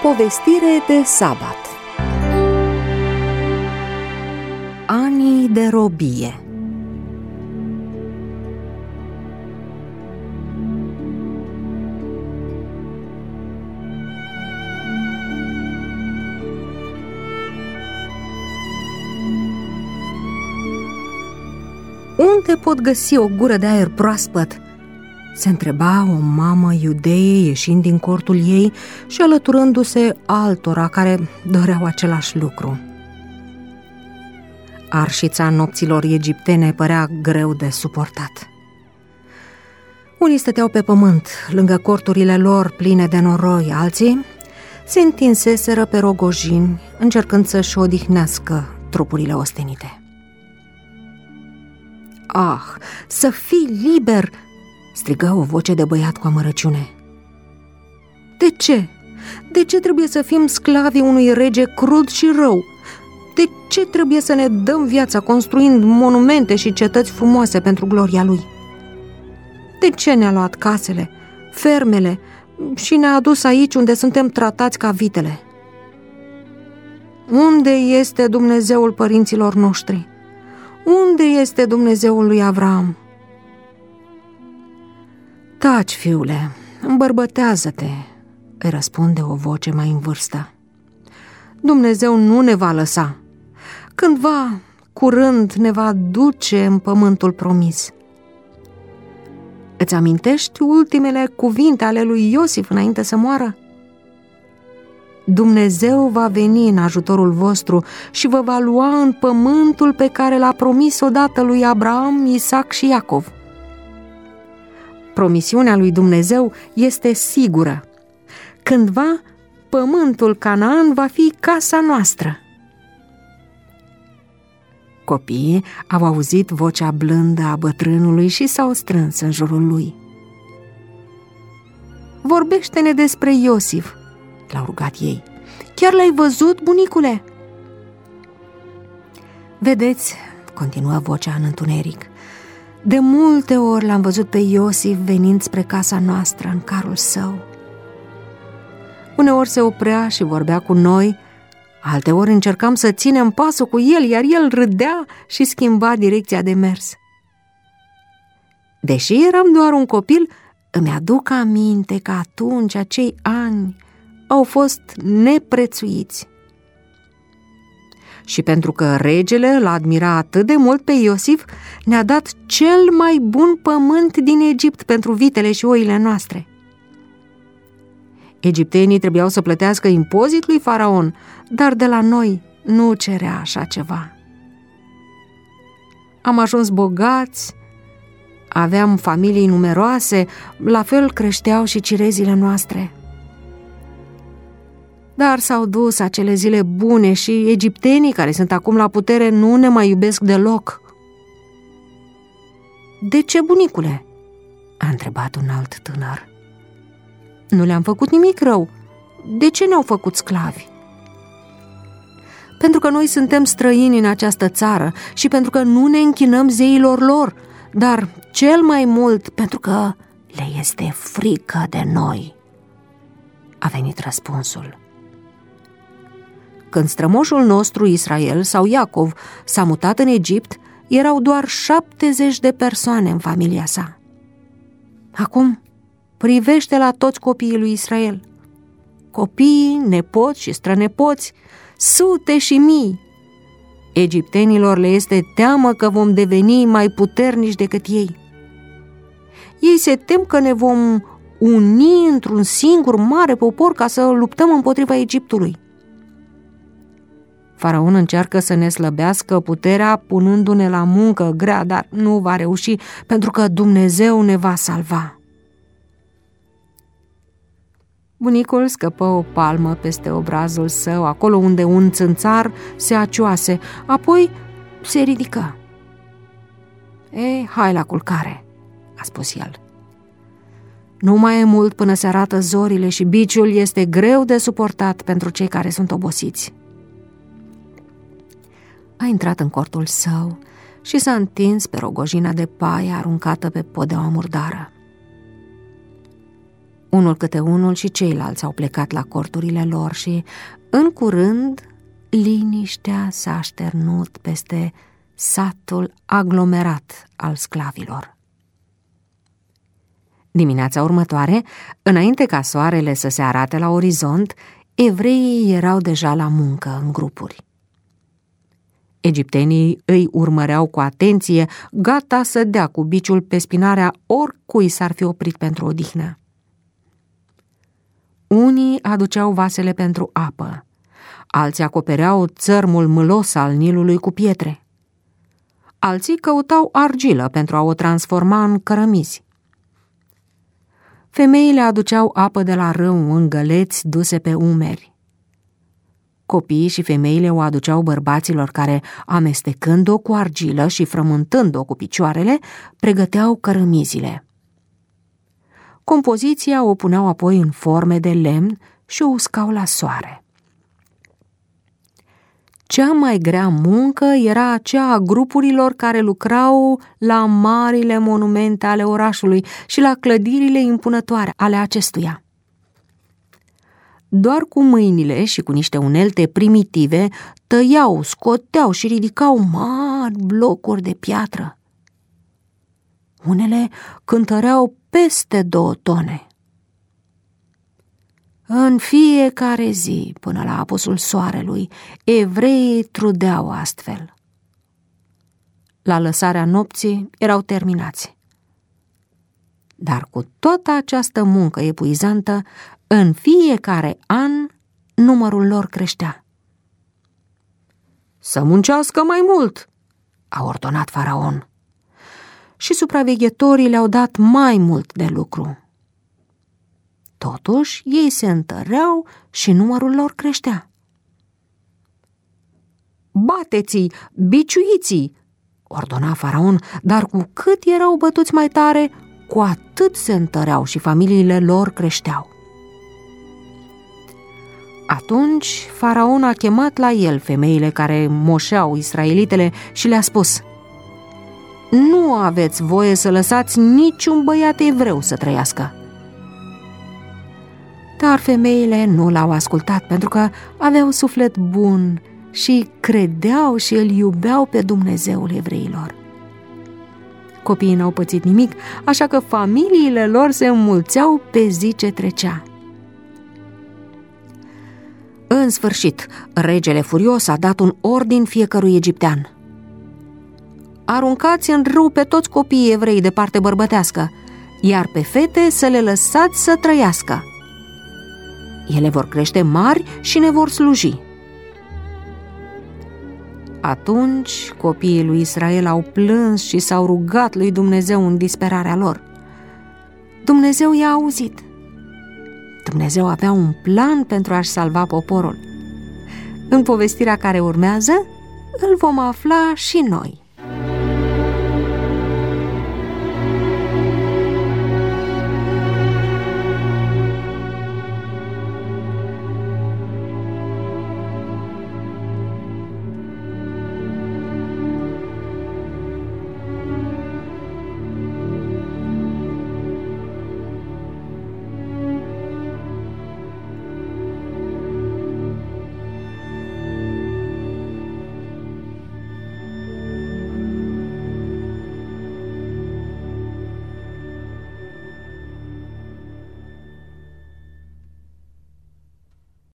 Povestire de sabat. Anii de robie. Unde pot găsi o gură de aer proaspăt? Se întreba o mamă iudeie ieșind din cortul ei și alăturându-se altora care doreau același lucru. Arșița nopților egiptene părea greu de suportat. Unii stăteau pe pământ, lângă corturile lor pline de noroi, alții se întinseseră pe rogojini, încercând să-și odihnească trupurile ostenite. "Ah, să fii liber!" strigă o voce de băiat cu amărăciune. "De ce? De ce trebuie să fim sclavii unui rege crud și rău? De ce trebuie să ne dăm viața construind monumente și cetăți frumoase pentru gloria lui? De ce ne-a luat casele, fermele și ne-a adus aici unde suntem tratați ca vitele? Unde este Dumnezeul părinților noștri? Unde este Dumnezeul lui Avram?" "Taci, fiule, îmbărbătează-te," îi răspunde o voce mai în vârstă. "Dumnezeu nu ne va lăsa. Cândva, curând, ne va duce în pământul promis." "Îți amintești ultimele cuvinte ale lui Iosif înainte să moară? Dumnezeu va veni în ajutorul vostru și vă va lua în pământul pe care l-a promis odată lui Abraham, Isaac și Iacov." Promisiunea lui Dumnezeu este sigură. Cândva, pământul Canaan va fi casa noastră. Copiii au auzit vocea blândă a bătrânului și s-au strâns în jurul lui. "Vorbește-ne despre Iosif," l-au rugat ei. "Chiar l-ai văzut, bunicule?" "Vedeți," continuă vocea în întuneric, "de multe ori l-am văzut pe Iosif venind spre casa noastră în carul său. Uneori se oprea și vorbea cu noi, alteori încercam să ținem pasul cu el, iar el râdea și schimba direcția de mers. Deși eram doar un copil, îmi aduc aminte că atunci acei ani au fost neprețuiți. Și pentru că regele l-a admirat atât de mult pe Iosif, ne-a dat cel mai bun pământ din Egipt pentru vitele și oile noastre. Egiptenii trebuiau să plătească impozit lui Faraon, dar de la noi nu cerea așa ceva. Am ajuns bogați, aveam familii numeroase, la fel creșteau și cirezile noastre. Dar s-au dus acele zile bune și egiptenii care sunt acum la putere nu ne mai iubesc deloc." "De ce, bunicule?" a întrebat un alt tânăr. "Nu le-am făcut nimic rău. De ce ne-au făcut sclavi?" "Pentru că noi suntem străini în această țară și pentru că nu ne închinăm zeilor lor, dar cel mai mult pentru că le este frică de noi," a venit răspunsul. Când strămoșul nostru Israel sau Iacov s-a mutat în Egipt, erau doar 70 de persoane în familia sa. Acum privește la toți copiii lui Israel. Copiii, nepoți și strănepoți, sute și mii. Egiptenilor le este teamă că vom deveni mai puternici decât ei. Ei se tem că ne vom uni într-un singur mare popor ca să luptăm împotriva Egiptului. Faraon încearcă să ne slăbească puterea punându-ne la muncă grea, dar nu va reuși pentru că Dumnezeu ne va salva." Bunicul scăpă o palmă peste obrazul său, acolo unde un țânțar se acioase, apoi se ridică. "Ei, hai la culcare," a spus el. "Nu mai e mult până se arată zorile și biciul este greu de suportat pentru cei care sunt obosiți." A intrat în cortul său și s-a întins pe rogojina de paie aruncată pe podeaua murdară. Unul câte unul și ceilalți au plecat la corturile lor și, în curând, liniștea s-a așternut peste satul aglomerat al sclavilor. Dimineața următoare, înainte ca soarele să se arate la orizont, evreii erau deja la muncă în grupuri. Egiptenii îi urmăreau cu atenție, gata să dea cu biciul pe spinarea oricui s-ar fi oprit pentru odihnă. Unii aduceau vasele pentru apă, alții acopereau țărmul mâlos al Nilului cu pietre. Alții căutau argilă pentru a o transforma în cărămizi. Femeile aduceau apă de la râu în găleți duse pe umeri. Copiii și femeile o aduceau bărbaților care, amestecând-o cu argilă și frământând-o cu picioarele, pregăteau cărămizile. Compoziția o puneau apoi în forme de lemn și o uscau la soare. Cea mai grea muncă era aceea a grupurilor care lucrau la marile monumente ale orașului și la clădirile impunătoare ale acestuia. Doar cu mâinile și cu niște unelte primitive tăiau, scoteau și ridicau mari blocuri de piatră. Unele cântăreau peste 2 tone. În fiecare zi, până la apusul soarelui, evreii trudeau astfel. La lăsarea nopții erau terminați. Dar cu toată această muncă epuizantă, în fiecare an, numărul lor creștea. Să muncească mai mult, a ordonat Faraon. Și supraveghetorii le-au dat mai mult de lucru. Totuși, ei se întăreau și numărul lor creștea. Bateți-i, biciuiți-i, ordona Faraon, dar cu cât erau bătuți mai tare, cu atât se întăreau și familiile lor creșteau. Atunci, Faraon a chemat la el femeile care moșeau israelitele și le-a spus: nu aveți voie să lăsați niciun băiat evreu să trăiască. Dar femeile nu l-au ascultat pentru că aveau suflet bun și credeau și îl iubeau pe Dumnezeul evreilor. Copiii n-au pățit nimic, așa că familiile lor se înmulțeau pe zi ce trecea. În sfârșit, regele furios a dat un ordin fiecărui egiptean: aruncați în râu pe toți copiii evrei de parte bărbătească, iar pe fete să le lăsați să trăiască. Ele vor crește mari și ne vor sluji. Atunci copiii lui Israel au plâns și s-au rugat lui Dumnezeu în disperarea lor. Dumnezeu i-a auzit. Dumnezeu avea un plan pentru a-și salva poporul. În povestirea care urmează, îl vom afla și noi.